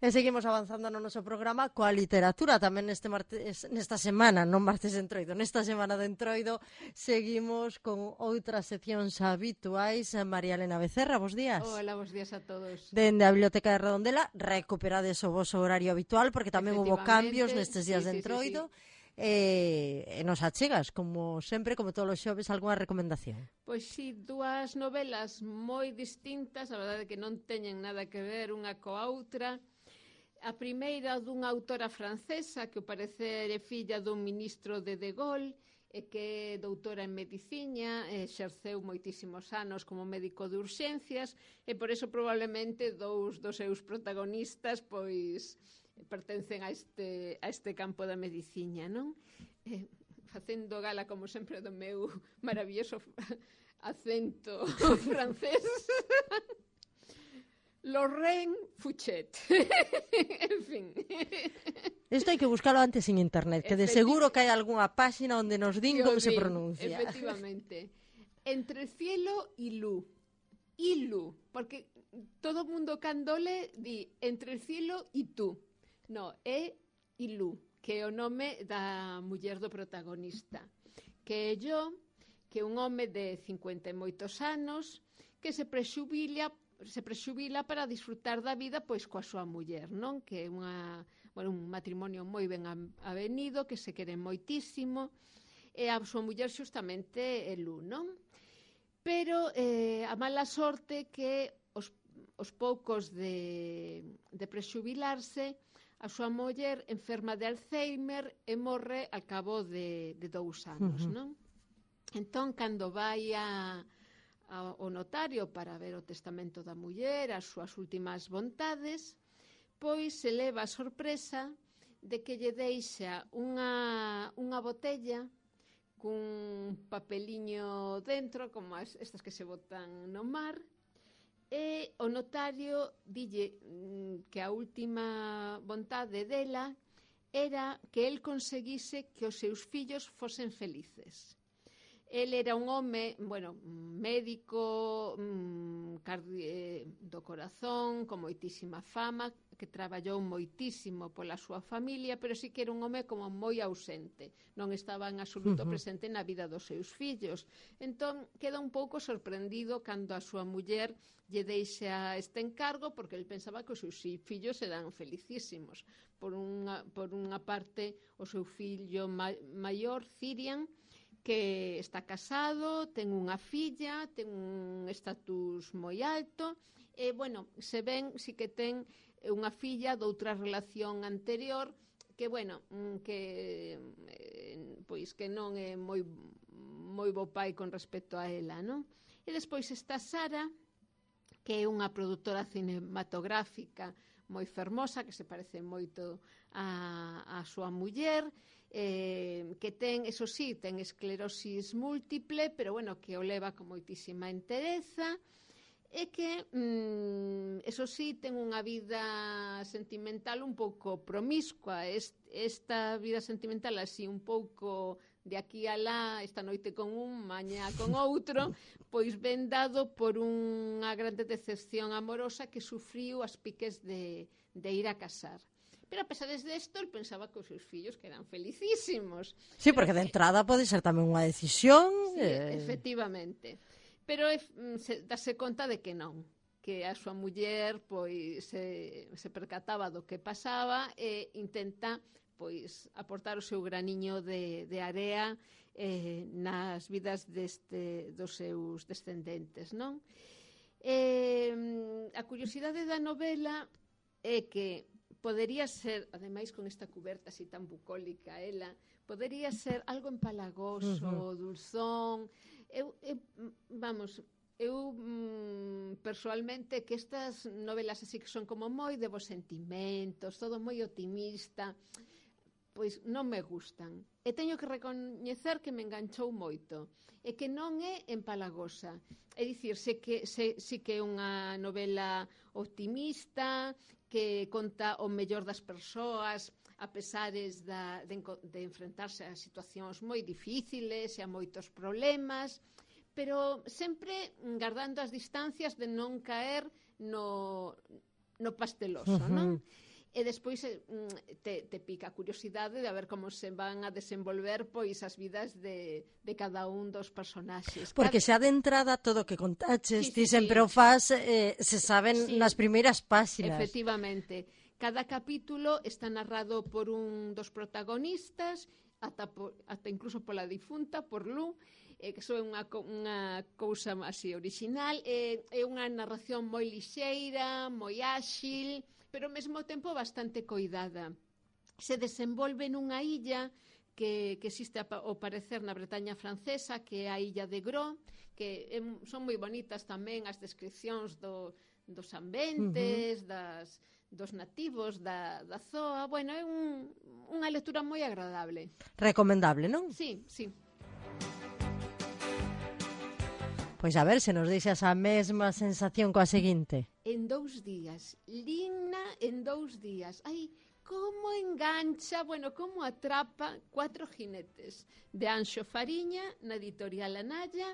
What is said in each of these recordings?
E seguimos avanzando no noso programa coa literatura tamén nesta semana, non martes de Entroido, nesta semana de Entroido seguimos con outras seccións habituais. María Elena Becerra, bos días. Hola, bos días a todos. Dende a Biblioteca de Redondela, recuperades o voso horario habitual porque tamén hubo cambios nestes días de Entroido. E nos achegas, como sempre, como todos os xoves, algunha recomendación? Pois sí, dúas novelas moi distintas, a verdade é que non teñen nada que ver unha coa outra. A primeira dunha autora francesa que ao parecer é filla dun ministro de Gaulle e que é doutora en medicina, exerceu moitísimos anos como médico de urxencias e por eso probablemente dous dos seus protagonistas pois pertencen a este campo da medicina, non? Facendo gala, como sempre, do meu maravilloso acento francés. Lorraine Fouchet. En fin. Isto hai que buscalo antes en internet, que de seguro que hai algunha páxina onde nos din como se pronuncia. Efectivamente. Entre cielo y luz. Y luz, porque todo o mundo cando le di entre el cielo y tú. No, é Ilú, que é o nome da muller do protagonista. Que é yo, que é un home de 50 e moitos anos, que se prexubila para disfrutar da vida pois coa súa muller, non? Que é un matrimonio moi ben avenido, que se quere moitísimo, e a súa muller xustamente é Lu, non? Pero a mala sorte que os poucos de prexubilarse, a súa muller enferma de Alzheimer e morre ao cabo de 2 anos, non? Entón, cando vai ao notario para ver o testamento da muller, as súas últimas vontades, pois se leva a sorpresa de que lle deixa unha botella cun papeliño dentro, como estas que se botan no mar, e o notario dille que a última vontade dela era que el conseguise que os seus fillos fosen felices. El era un home, médico do corazón, con moitísima fama, que traballou moitísimo pola súa familia, pero sí que era un home como moi ausente. Non estaba en absoluto presente na vida dos seus fillos. Entón, queda un pouco sorprendido cando a súa muller lle deixa este encargo, porque el pensaba que os seus fillos eran felicísimos. Por unha parte, o seu fillo maior, Cirian, que está casado, ten unha filla, ten un estatus moi alto, e, se ven, si que ten unha filla doutra relación anterior, que, que non é moi bo pai con respecto a ela, non? E despois está Sara, que é unha produtora cinematográfica moi fermosa, que se parece moito a súa muller, que ten, eso sí, ten esclerosis múltiple, pero que o leva con moitísima entereza, e que, eso sí, ten unha vida sentimental un pouco promiscua. Esta vida sentimental así un pouco de aquí a lá, esta noite con un, mañá con outro, pois ven dado por unha grande decepción amorosa que sufriu as piques de ir a casar. Pero a pesar de isto, el pensaba que os seus fillos que eran felicísimos. Sí, porque de entrada pode ser tamén unha decisión. Sí, efectivamente. Pero dase conta de que non, que a súa muller pois se percataba do que pasaba e intenta pois aportar o seu graniño de area nas vidas dos seus descendentes, non? A curiosidade da novela é que podería ser, ademais con esta cuberta así tan bucólica ela, podería ser algo empalagoso, dulzón. Eu persoalmente que estas novelas así que son como moi de bons sentimentos, todo moi optimista, pois non me gustan. E teño que recoñecer que me enganchou moito e que non é empalagosa. É dicir, sí que é unha novela optimista, que conta o mellor das persoas a pesares de enfrentarse a situacións moi difíciles e a moitos problemas, pero sempre guardando as distancias de non caer no pasteloso, non? e despois te pica a curiosidade de a ver como se van a desenvolver pois as vidas de cada un dos personaxes. Porque xa de entrada todo o que contaches, ti Sí, sempre o faz, se saben Sí, nas primeiras páxinas. efectivamente. Cada capítulo está narrado por un dos protagonistas, ata incluso pola difunta, por Lu, que é unha cousa así original, é unha narración moi lixeira, moi áxil, pero ao mesmo tempo bastante coidada. Se desenvolve nunha illa que existe ao parecer na Bretaña francesa, que é a illa de Gros, que son moi bonitas tamén as descripcións dos ambientes, dos nativos, da zoa. Bueno, é unha lectura moi agradable. Recomendable, non? Sí, sí. Pois a ver se nos deixas a mesma sensación coa seguinte. En 2 días. Ligna en 2 días. Ai, como engancha, bueno, como atrapa 4 jinetes de Anxo Fariña na editorial Analla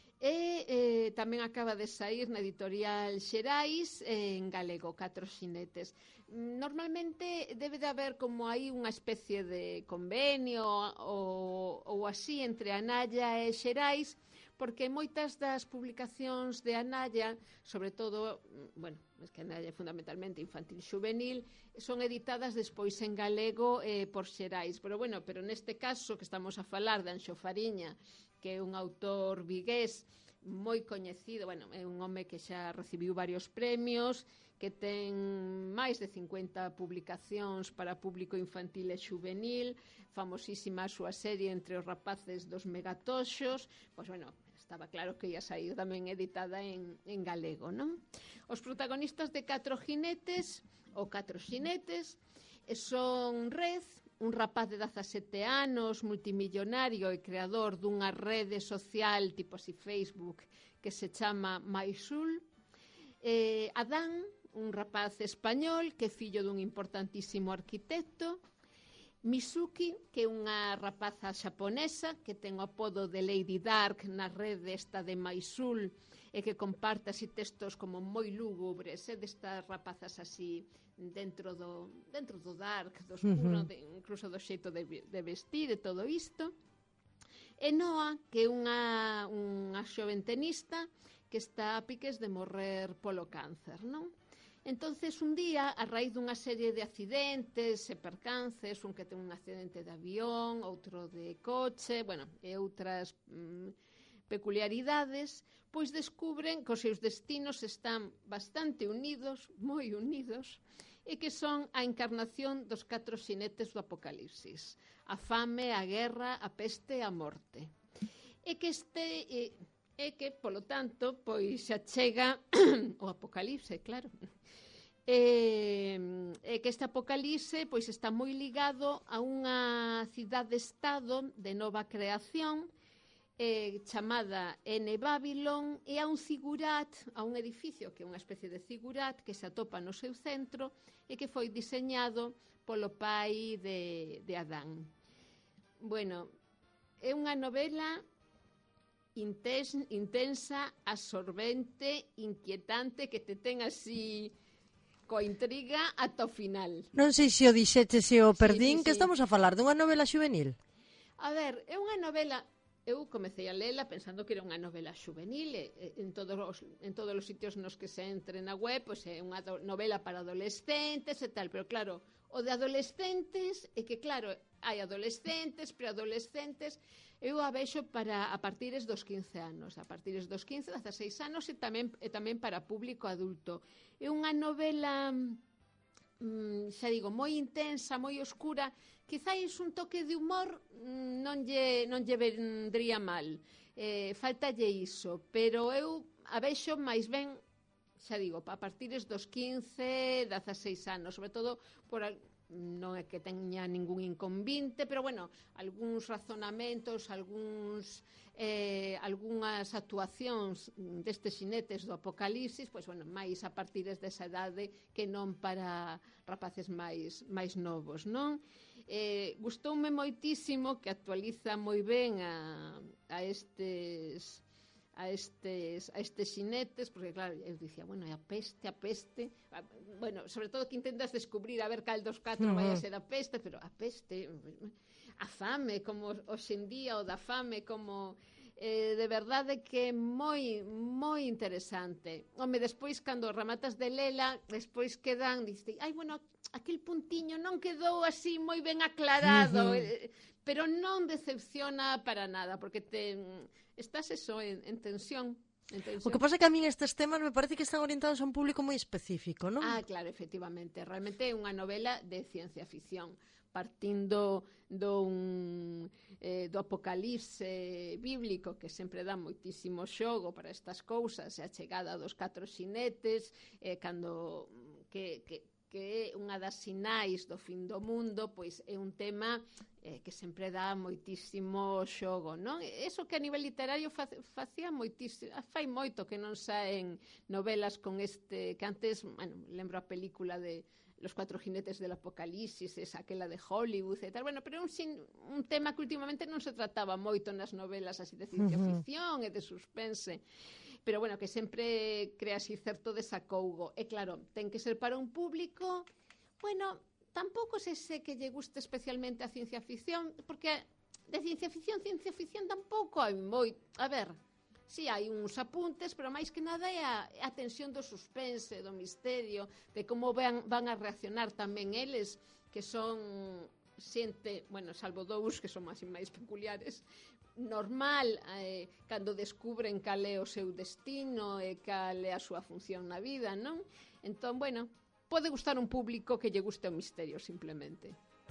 e tamén acaba de sair na editorial Xerais en galego, 4 jinetes. Normalmente debe de haber como aí unha especie de convenio ou así entre Analla e Xerais, porque moitas das publicacións de Analla, sobre todo, bueno, es que Analla é fundamentalmente infantil xuvenil, son editadas despois en galego por Xerais, pero neste caso que estamos a falar de Anxo Fariña, que é un autor vigués moi coñecido, bueno, é un home que xa recibiu varios premios, que ten máis de 50 publicacións para público infantil e xuvenil, famosísima a súa serie Entre os rapaces dos megatoxos, pois estaba claro que ia sair tamén editada en galego, non? Os protagonistas de 4 jinetes, ou 4 xinetes, son Rez, un rapaz de 17 anos, multimillonario e creador dunha rede social tipo así Facebook que se chama Maisul, Adán, un rapaz español que é fillo dun importantísimo arquitecto, Misuki, que é unha rapaza xaponesa que ten o apodo de Lady Dark na rede esta de Maisul e que comparte así textos como moi lúgubres, destas rapazas así dentro do dark, do oscuro, incluso do xeito de vestir e todo isto. E Noa, que é unha xoven tenista que está a piques de morrer polo cáncer, non? Entonces, un día, a raíz dunha serie de accidentes e percances, un que ten un accidente de avión, outro de coche, e outras peculiaridades, pois descubren que os seus destinos están bastante unidos, moi unidos, e que son a encarnación dos 4 xinetes do Apocalipsis: a fame, a guerra, a peste e a morte. E que polo tanto, pois xa chega o Apocalipse, claro. Que este Apocalipse pois está moi ligado a unha cidade-estado de nova creación chamada N Babylon, e a un zigurat, a un edificio que é unha especie de zigurat que se atopa no seu centro e que foi diseñado polo pai de Adán. Bueno, é unha novela intensa, absorbente, inquietante, que te ten así coa intriga ata o final. Non sei se o dixeche, se o perdín, Sí. que estamos a falar dunha novela xuvenil. A ver, é unha novela... Eu comecei a lela pensando que era unha novela xuvenil, en todos os sitios nos que se entre na web, pois é unha novela para adolescentes e tal, pero claro, o de adolescentes é que claro, hai adolescentes, preadolescentes, eu a vexo para a partires dos 15 anos, a partires dos 15, 16 anos e tamén para público adulto. É unha novela, xa digo, moi intensa, moi oscura, quizáis un toque de humor non lle vendría mal, faltalle iso, pero eu a vexo máis ben, xa digo, a partires dos 15, 16 anos, sobre todo por non é que teña ningún inconvinte, pero algúns razonamentos, algunhas actuacións destes xinetes do Apocalipsis, máis a partires desa idade que non para rapaces máis novos, non? Gustoume moitísimo que actualiza moi ben a estes xinetes, porque claro, eu dicía, bueno, a peste, bueno, sobre todo que intentas descubrir a ver cal dos 4 vai a ser a peste, pero a peste, a fame, como hoxendía, o da fame, como de verdade que é moi interesante. Home, despois, cando rematas de lela, despois quedan, dices, ai, bueno, aquel puntiño non quedou así moi ben aclarado, pero non decepciona para nada, porque estás eso en tensión. O que pasa é que a min estes temas me parece que están orientados a un público moi específico, non? Ah, claro, efectivamente. Realmente é unha novela de ciencia ficción, partindo do apocalipse bíblico, que sempre dá moitísimo xogo para estas cousas, e a chegada dos 4 xinetes, cando que é unha das sinais do fin do mundo, pois é un tema que sempre dá moitísimo xogo, non? Eso que a nivel literario facía moitísimo, fai moito que non saen novelas con que antes, bueno, lembro a película de Los 4 jinetes del apocalipsis, esa aquela de Hollywood e tal, bueno, pero é un tema que últimamente non se trataba moito nas novelas así de ciencia ficción e de suspense, pero bueno, que sempre crea así certo desacougo. E claro, ten que ser para un público, bueno, tampouco se que lle guste especialmente a ciencia ficción, porque de ciencia ficción tampouco hai a ver, si hai uns apuntes, pero máis que nada é a tensión do suspense, do misterio, de como van a reaccionar tamén eles, que son xente, bueno, salvo dous que son máis peculiares, normal, cando descubren cal é o seu destino e cal é a súa función na vida, non? Entón, bueno, pode gustar un público que lle guste o misterio, simplemente.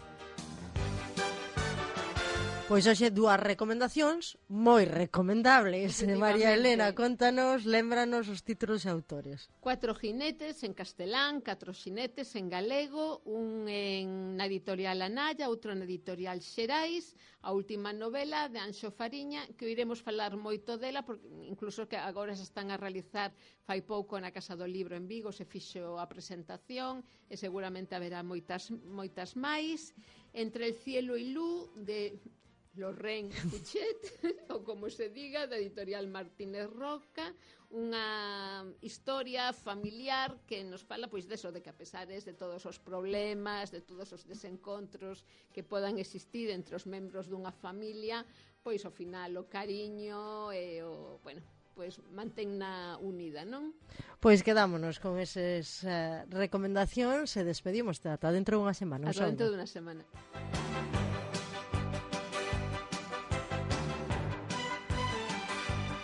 Pois hoxe dúas recomendacións moi recomendables. María Elena, contanos, lémbranos os títulos e autores. 4 jinetes en castelán, 4 jinetes en galego, un na editorial Anaya, outro na editorial Xerais, a última novela de Anxo Fariña, que iremos falar moito dela, porque incluso que agora se están a realizar fai pouco na Casa do Libro en Vigo, se fixo a presentación, e seguramente haberá moitas máis. Entre el cielo y luz, de Lorraine Cuchet, ou como se diga, da editorial Martínez Roca, unha historia familiar que nos fala pois deso, de que a pesares de todos os problemas, de todos os desencontros que podan existir entre os membros dunha familia, pois ao final o cariño e o, bueno, pois mantenna unida, non? Pois quedámonos con esas recomendacións e despedimos ata dentro dunha semana. Ata dentro dunha semana.